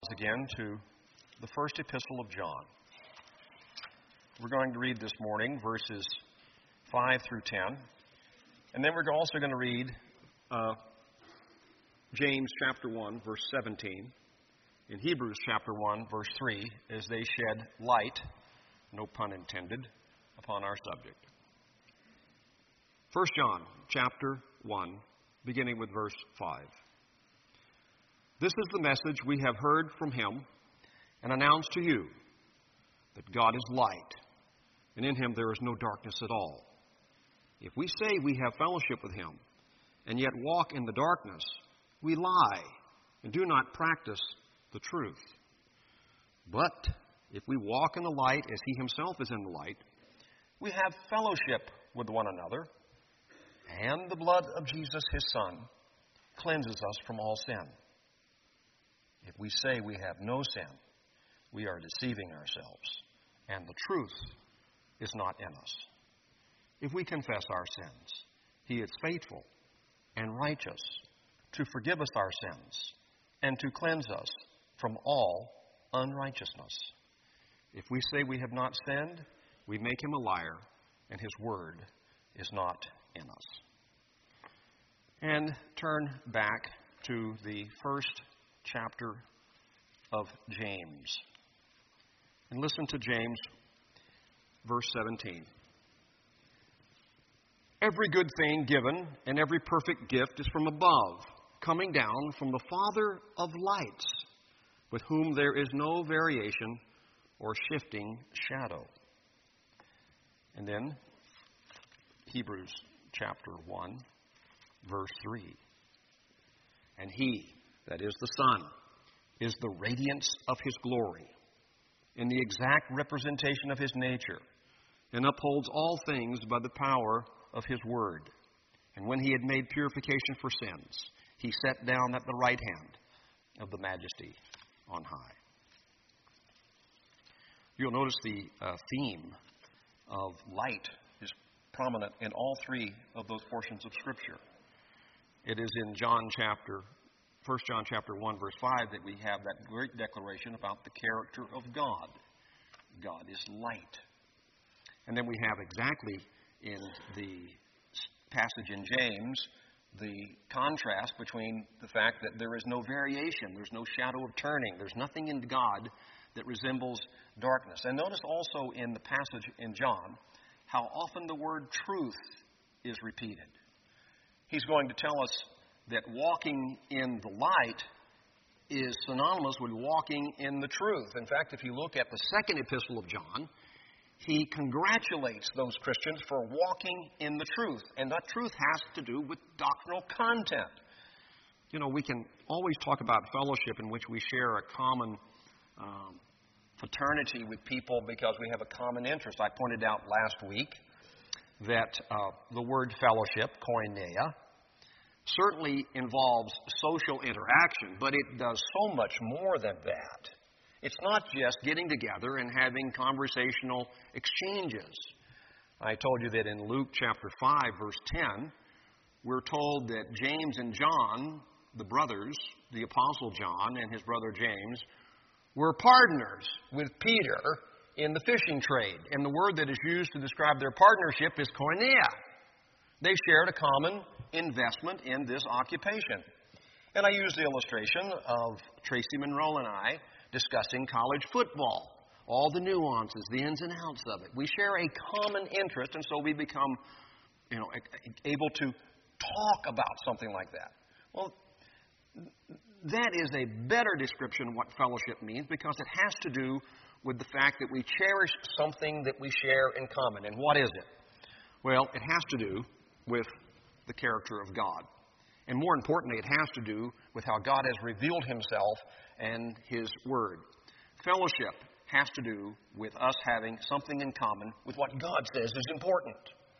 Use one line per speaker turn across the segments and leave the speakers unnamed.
again to the first epistle of John. We're going to read this morning verses 5 through 10. And then we're also going to read James chapter 1, verse 17, and Hebrews chapter 1, verse 3, as they shed light, no pun intended, upon our subject. 1 John chapter 1, beginning with verse 5. This is the message we have heard from him and announced to you, that God is light, and in him there is no darkness at all. If we say we have fellowship with him, and yet walk in the darkness, we lie and do not practice the truth. But if we walk in the light as he himself is in the light, we have fellowship with one another, and the blood of Jesus his Son cleanses us from all sin. If we say we have no sin, we are deceiving ourselves, and the truth is not in us. If we confess our sins, he is faithful and righteous to forgive us our sins and to cleanse us from all unrighteousness. If we say we have not sinned, we make him a liar, and his word is not in us. And turn back to the first chapter of James. And listen to James, verse 17. Every good thing given and every perfect gift is from above, coming down from the Father of lights, with whom there is no variation or shifting shadow. And then Hebrews chapter 1, verse 3. And he, that is the Son, is the radiance of his glory, in the exact representation of his nature, and upholds all things by the power of his word. And when he had made purification for sins, he sat down at the right hand of the Majesty on high. You'll notice the theme of light is prominent in all three of those portions of Scripture. It is in 1 John chapter 1, verse 5, that we have that great declaration about the character of God. God is light. And then we have exactly in the passage in James the contrast between the fact that there is no variation, there's no shadow of turning, there's nothing in God that resembles darkness. And notice also in the passage in John how often the word truth is repeated. He's going to tell us that walking in the light is synonymous with walking in the truth. In fact, if you look at the second epistle of John, he congratulates those Christians for walking in the truth. And that truth has to do with doctrinal content. You know, we can always talk about fellowship in which we share a common fraternity with people because we have a common interest. I pointed out last week that the word fellowship, koinonia, certainly involves social interaction, but it does so much more than that. It's not just getting together and having conversational exchanges. I told you that in Luke chapter 5, verse 10, we're told that James and John, the brothers, the Apostle John and his brother James, were partners with Peter in the fishing trade. And the word that is used to describe their partnership is koinonia. They shared a common investment in this occupation. And I used the illustration of Tracy Monroe and I discussing college football, all the nuances, the ins and outs of it. We share a common interest, and so we become, able to talk about something like that. Well, that is a better description of what fellowship means because it has to do with the fact that we cherish something that we share in common. And what is it? Well, it has to do with the character of God. And more importantly, it has to do with how God has revealed himself and his word. Fellowship has to do with us having something in common with what God says is important.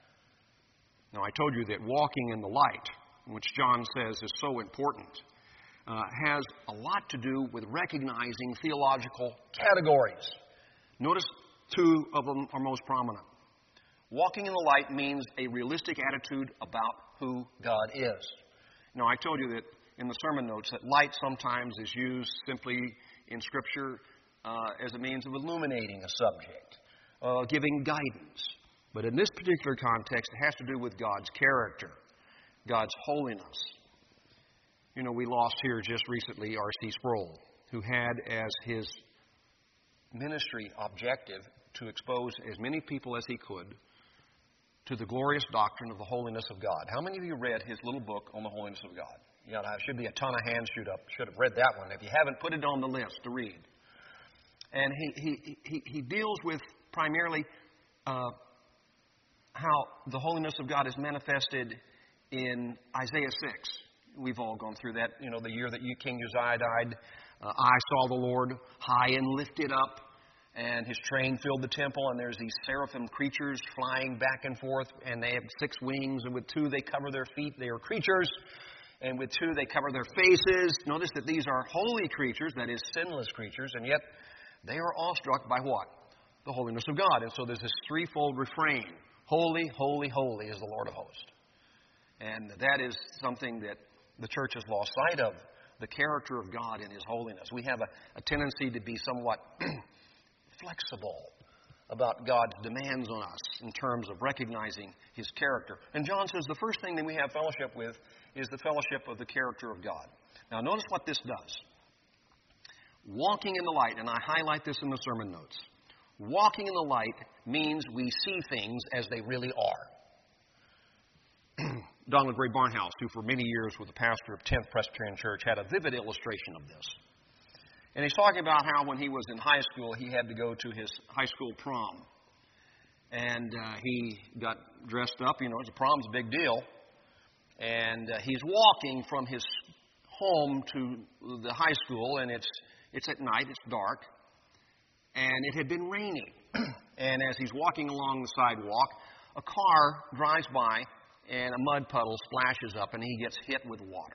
Now, I told you that walking in the light, which John says is so important, has a lot to do with recognizing theological categories. Notice two of them are most prominent. Walking in the light means a realistic attitude about who God is. Now, I told you that in the sermon notes that light sometimes is used simply in Scripture as a means of illuminating a subject, giving guidance. But in this particular context, it has to do with God's character, God's holiness. You know, we lost here just recently R.C. Sproul, who had as his ministry objective to expose as many people as he could to the glorious doctrine of the holiness of God. How many of you read his little book on the holiness of God? Yeah, there should be a ton of hands should have read that one. If you haven't, put it on the list to read. And he deals with primarily how the holiness of God is manifested in Isaiah 6. We've all gone through that. You know, the year that King Uzziah died, I saw the Lord high and lifted up, and His train filled the temple, and there's these seraphim creatures flying back and forth, and they have 6 wings, and with 2 they cover their feet. They are creatures, and with 2 they cover their faces. Notice that these are holy creatures, that is, sinless creatures, and yet they are awestruck by what? The holiness of God. And so there's this threefold refrain. Holy, holy, holy is the Lord of hosts. And that is something that the church has lost sight of, the character of God in His holiness. We have a tendency to be somewhat flexible about God's demands on us in terms of recognizing His character. And John says the first thing that we have fellowship with is the fellowship of the character of God. Now notice what this does. Walking in the light, and I highlight this in the sermon notes. Walking in the light means we see things as they really are. Donald Gray Barnhouse, who for many years was the pastor of 10th Presbyterian Church, had a vivid illustration of this. And he's talking about how when he was in high school, he had to go to his high school prom. And he got dressed up. You know, prom's a big deal. And he's walking from his home to the high school, and it's at night, it's dark. And it had been raining. And as he's walking along the sidewalk, a car drives by, and a mud puddle splashes up, and he gets hit with water.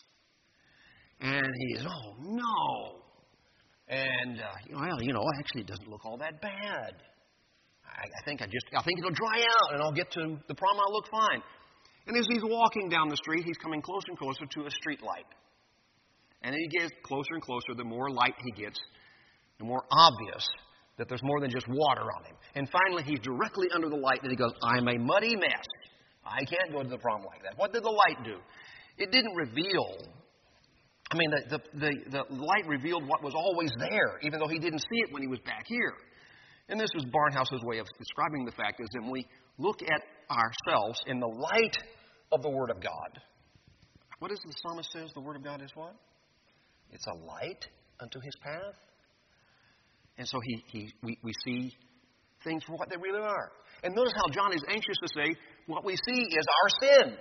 And he says, "Oh, no." And, actually, it doesn't look all that bad. I think it'll dry out, and I'll get to the prom, I'll look fine. And as he's walking down the street, he's coming closer and closer to a street light. And he gets closer and closer. The more light he gets, the more obvious that there's more than just water on him. And finally, he's directly under the light, and he goes, "I'm a muddy mess. I can't go to the prom like that." What did the light do? It didn't reveal. I mean, the light revealed what was always there, even though he didn't see it when he was back here. And this is Barnhouse's way of describing the fact is that when we look at ourselves in the light of the Word of God, what does the psalmist says the Word of God is what? It's a light unto his path. And so we see things for what they really are. And notice how John is anxious to say what we see is our sin.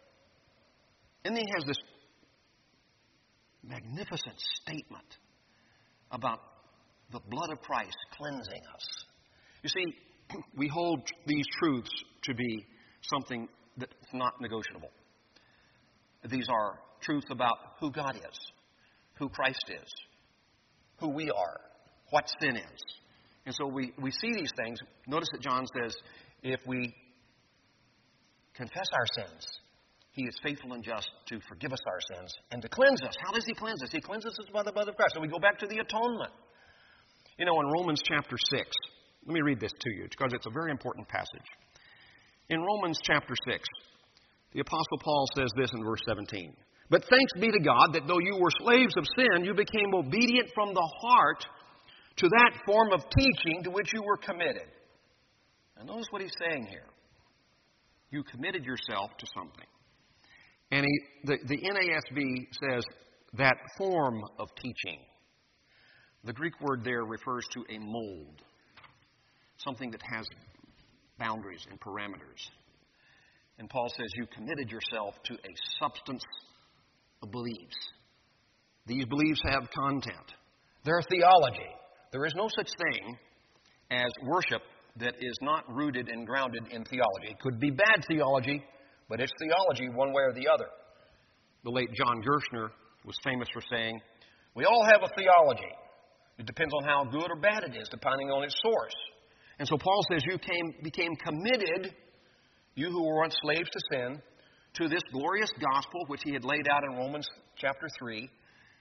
And then he has this magnificent statement about the blood of Christ cleansing us. You see, we hold these truths to be something that's not negotiable. These are truths about who God is, who Christ is, who we are, what sin is. And so we see these things. Notice that John says, if we confess our sins, He is faithful and just to forgive us our sins and to cleanse us. How does He cleanse us? He cleanses us by the blood of Christ. So we go back to the atonement. You know, in Romans chapter 6, let me read this to you because it's a very important passage. In Romans chapter 6, the Apostle Paul says this in verse 17. "But thanks be to God that though you were slaves of sin, you became obedient from the heart to that form of teaching to which you were committed." Now notice what he's saying here. You committed yourself to something. And the NASB says that form of teaching. The Greek word there refers to a mold, something that has boundaries and parameters. And Paul says you committed yourself to a substance of beliefs. These beliefs have content. They're theology. There is no such thing as worship that is not rooted and grounded in theology. It could be bad theology, but it's theology one way or the other. The late John Gershner was famous for saying, "We all have a theology. It depends on how good or bad it is, depending on its source." And so Paul says you became committed, you who were once slaves to sin, to this glorious gospel which he had laid out in Romans chapter 3,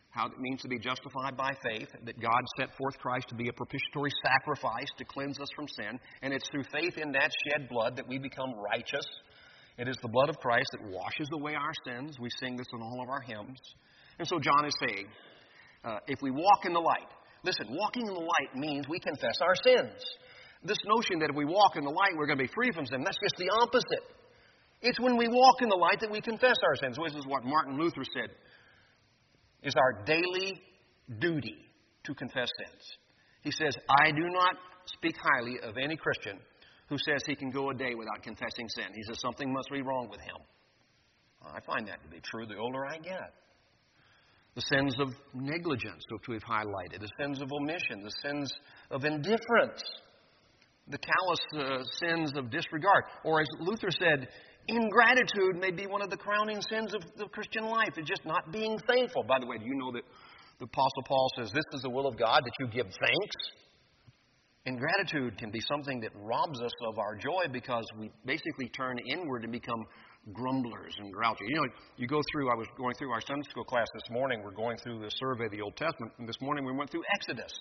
how it means to be justified by faith, that God sent forth Christ to be a propitiatory sacrifice to cleanse us from sin, and it's through faith in that shed blood that we become righteous. It is the blood of Christ that washes away our sins. We sing this in all of our hymns. And so John is saying, if we walk in the light, listen, walking in the light means we confess our sins. This notion that if we walk in the light, we're going to be free from sin, that's just the opposite. It's when we walk in the light that we confess our sins. This is what Martin Luther said is our daily duty to confess sins. He says, I do not speak highly of any Christian who says he can go a day without confessing sin. He says something must be wrong with him. I find that to be true the older I get. The sins of negligence, which we've highlighted, the sins of omission, the sins of indifference, the callous sins of disregard. Or as Luther said, ingratitude may be one of the crowning sins of the Christian life. It's just not being thankful. By the way, do you know that the Apostle Paul says, this is the will of God, that you give thanks? Ingratitude can be something that robs us of our joy because we basically turn inward and become grumblers and grouchy. You know, I was going through our Sunday school class this morning. We're going through the survey of the Old Testament, and this morning we went through Exodus.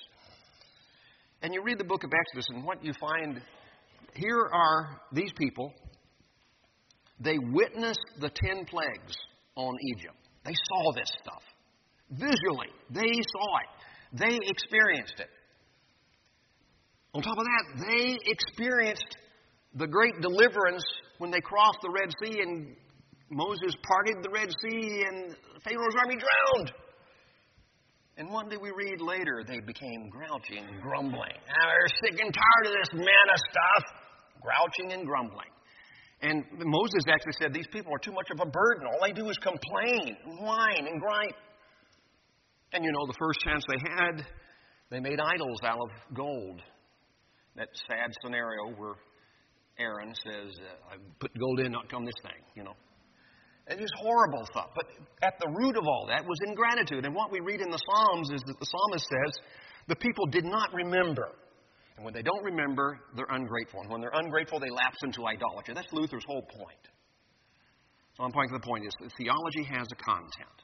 And you read the book of Exodus, and what you find, here are these people. They witnessed the 10 plagues on Egypt. They saw this stuff. Visually, they saw it. They experienced it. On top of that, they experienced the great deliverance when they crossed the Red Sea and Moses parted the Red Sea and Pharaoh's army drowned. And what did we read later? They became grouchy and grumbling. They're sick and tired of this manna stuff. Grouching and grumbling. And Moses actually said, these people are too much of a burden. All they do is complain, whine, and gripe. And you know, the first chance they had, they made idols out of gold. That sad scenario where Aaron says, I put gold in, not come this thing, you know. It is horrible stuff. But at the root of all that was ingratitude. And what we read in the Psalms is that the psalmist says, the people did not remember. And when they don't remember, they're ungrateful. And when they're ungrateful, they lapse into idolatry. That's Luther's whole point. So I'm pointing to the point is that theology has a content.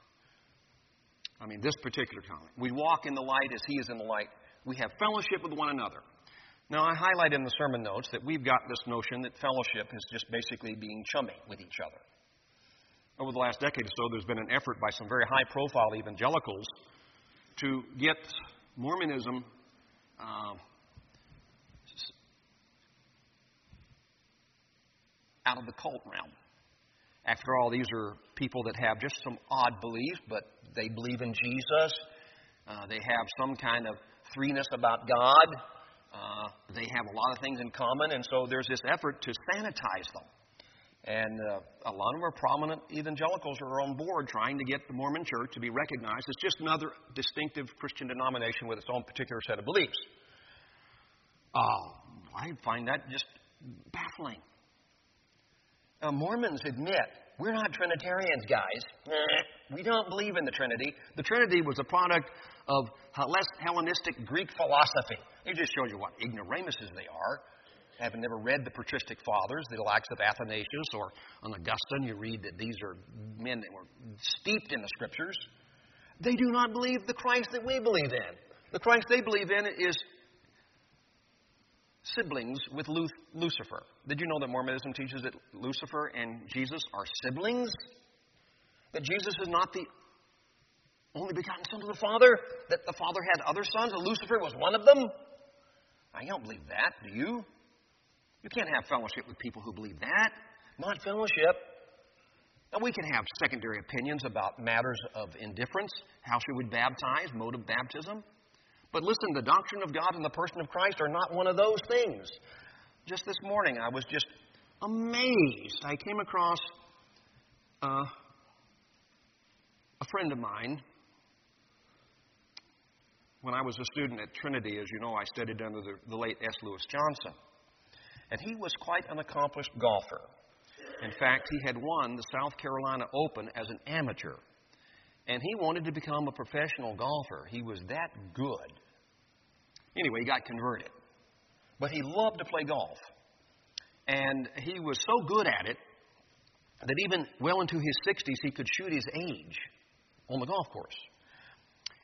I mean, this particular comment. We walk in the light as He is in the light. We have fellowship with one another. Now, I highlight in the sermon notes that we've got this notion that fellowship is just basically being chummy with each other. Over the last decade or so, there's been an effort by some very high-profile evangelicals to get Mormonism out of the cult realm. After all, these are people that have just some odd beliefs, but they believe in Jesus. They have some kind of threeness about God. They have a lot of things in common, and so there's this effort to sanitize them. And a lot of our prominent evangelicals are on board trying to get the Mormon Church to be recognized as just another distinctive Christian denomination with its own particular set of beliefs. I find that just baffling. Mormons admit, we're not Trinitarians, guys. We don't believe in the Trinity. The Trinity was a product of Hellenistic Greek philosophy. It just shows you what ignoramuses they are. Having never read the patristic fathers, the likes of Athanasius or on Augustine, you read that these are men that were steeped in the Scriptures. They do not believe the Christ that we believe in. The Christ they believe in is siblings with Lucifer. Did you know that Mormonism teaches that Lucifer and Jesus are siblings? That Jesus is not the only begotten Son of the Father? That the Father had other sons and Lucifer was one of them? I don't believe that, do you? You can't have fellowship with people who believe that. Not fellowship. Now, we can have secondary opinions about matters of indifference. How should we baptize? Mode of baptism. But listen, the doctrine of God and the person of Christ are not one of those things. Just this morning, I was just amazed. I came across a friend of mine. When I was a student at Trinity, as you know, I studied under the late S. Lewis Johnson. And he was quite an accomplished golfer. In fact, he had won the South Carolina Open as an amateur. And he wanted to become a professional golfer. He was that good. Anyway, he got converted. But he loved to play golf. And he was so good at it that even well into his 60s, he could shoot his age on the golf course.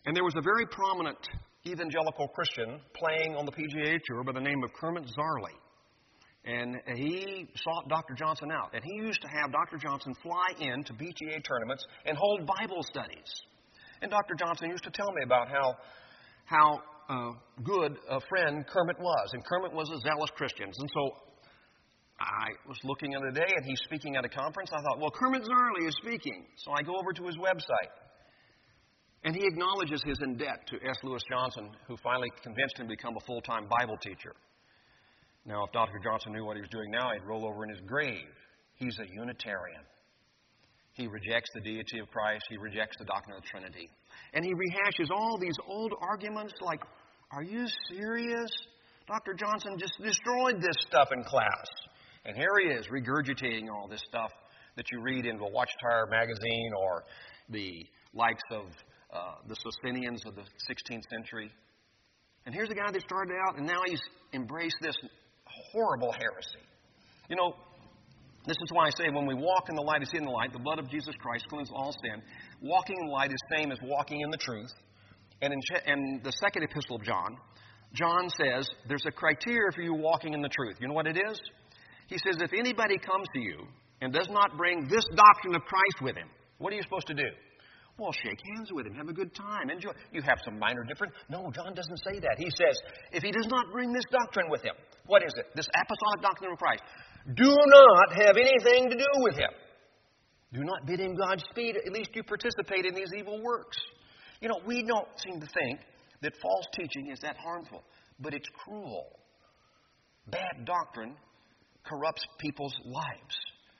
And there was a very prominent evangelical Christian playing on the PGA Tour by the name of Kermit Zarley. And he sought Dr. Johnson out. And he used to have Dr. Johnson fly in to PGA tournaments and hold Bible studies. And Dr. Johnson used to tell me about how good a friend Kermit was. And Kermit was a zealous Christian. And so I was looking the other day, and he's speaking at a conference. I thought, well, Kermit Zarley is speaking. So I go over to his website. And he acknowledges his in debt to S. Lewis Johnson, who finally convinced him to become a full-time Bible teacher. Now, if Dr. Johnson knew what he was doing now, he'd roll over in his grave. He's a Unitarian. He rejects the deity of Christ. He rejects the doctrine of the Trinity. And he rehashes all these old arguments like, are you serious? Dr. Johnson just destroyed this stuff in class. And here he is regurgitating all this stuff that you read in the Watchtower magazine or the likes of the Socinians of the 16th century. And here's a guy that started out, and now he's embraced this horrible heresy. You know, this is why I say when we walk in the light, is in the light. The blood of Jesus Christ cleanses all sin. Walking in the light is the same as walking in the truth. And in the second epistle of John, John says there's a criteria for you walking in the truth. You know what it is? He says if anybody comes to you and does not bring this doctrine of Christ with him, what are you supposed to do? Well, shake hands with him. Have a good time. Enjoy. You have some minor difference. No, John doesn't say that. He says, if he does not bring this doctrine with him, what is it? This apostolic doctrine of Christ. Do not have anything to do with him. Do not bid him Godspeed. At least you participate in these evil works. You know, we don't seem to think that false teaching is that harmful, but it's cruel. Bad doctrine corrupts people's lives.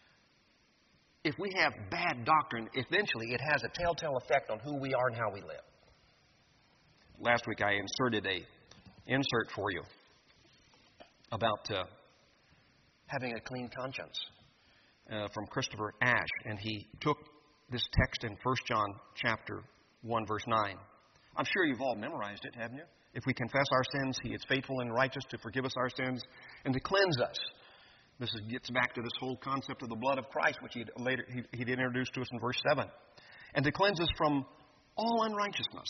If we have bad doctrine, eventually it has a telltale effect on who we are and how we live. Last week I inserted an insert for you about having a clean conscience from Christopher Ash. And he took this text in 1 John chapter 1, verse 9. I'm sure you've all memorized it, haven't you? If we confess our sins, He is faithful and righteous to forgive us our sins and to cleanse us. This gets back to this whole concept of the blood of Christ, which he'd introduced to us in verse 7. And to cleanse us from all unrighteousness.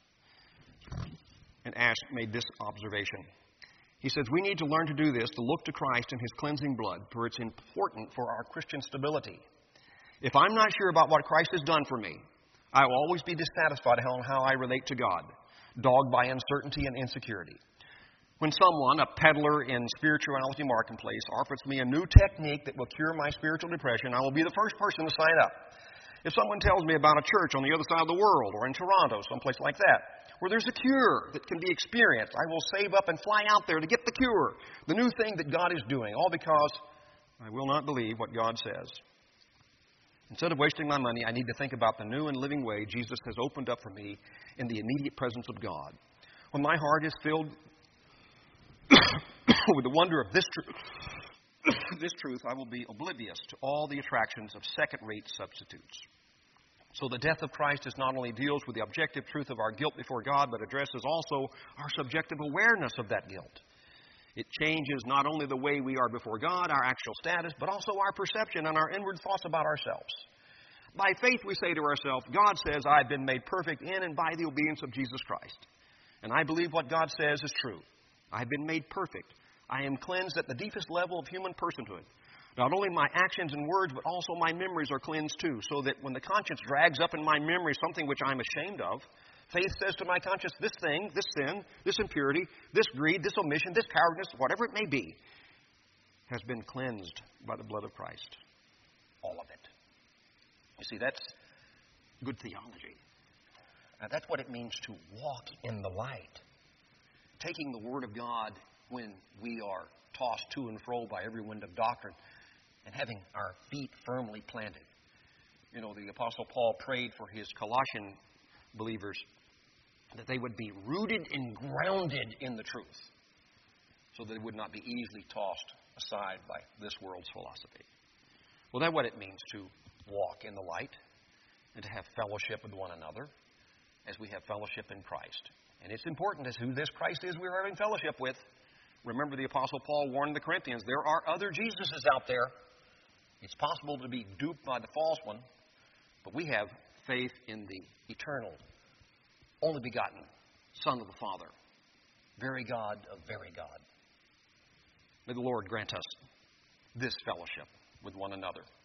And Ash made this observation. He says, we need to learn to do this, to look to Christ and His cleansing blood, for it's important for our Christian stability. If I'm not sure about what Christ has done for me, I will always be dissatisfied on how I relate to God, dogged by uncertainty and insecurity. When someone, a peddler in spirituality marketplace, offers me a new technique that will cure my spiritual depression, I will be the first person to sign up. If someone tells me about a church on the other side of the world, or in Toronto, someplace like that, where there's a cure that can be experienced, I will save up and fly out there to get the cure, the new thing that God is doing, all because I will not believe what God says. Instead of wasting my money, I need to think about the new and living way Jesus has opened up for me in the immediate presence of God. When my heart is filled with the wonder of this truth, I will be oblivious to all the attractions of second-rate substitutes. So the death of Christ not only deals with the objective truth of our guilt before God, but addresses also our subjective awareness of that guilt. It changes not only the way we are before God, our actual status, but also our perception and our inward thoughts about ourselves. By faith, we say to ourselves, God says, I've been made perfect in and by the obedience of Jesus Christ. And I believe what God says is true. I've been made perfect. I am cleansed at the deepest level of human personhood. Not only my actions and words, but also my memories are cleansed too, so that when the conscience drags up in my memory something which I'm ashamed of, faith says to my conscience, this thing, this sin, this impurity, this greed, this omission, this cowardness, whatever it may be, has been cleansed by the blood of Christ. All of it. You see, that's good theology. Now, that's what it means to walk in the light. Taking the Word of God when we are tossed to and fro by every wind of doctrine and having our feet firmly planted. You know, the Apostle Paul prayed for his Colossian believers that they would be rooted and grounded in the truth so that they would not be easily tossed aside by this world's philosophy. Well, that's what it means to walk in the light and to have fellowship with one another as we have fellowship in Christ. And it's important as who this Christ is we're having fellowship with. Remember, the Apostle Paul warned the Corinthians, there are other Jesuses out there. It's possible to be duped by the false one, but we have faith in the eternal only begotten Son of the Father, very God of very God. May the Lord grant us this fellowship with one another.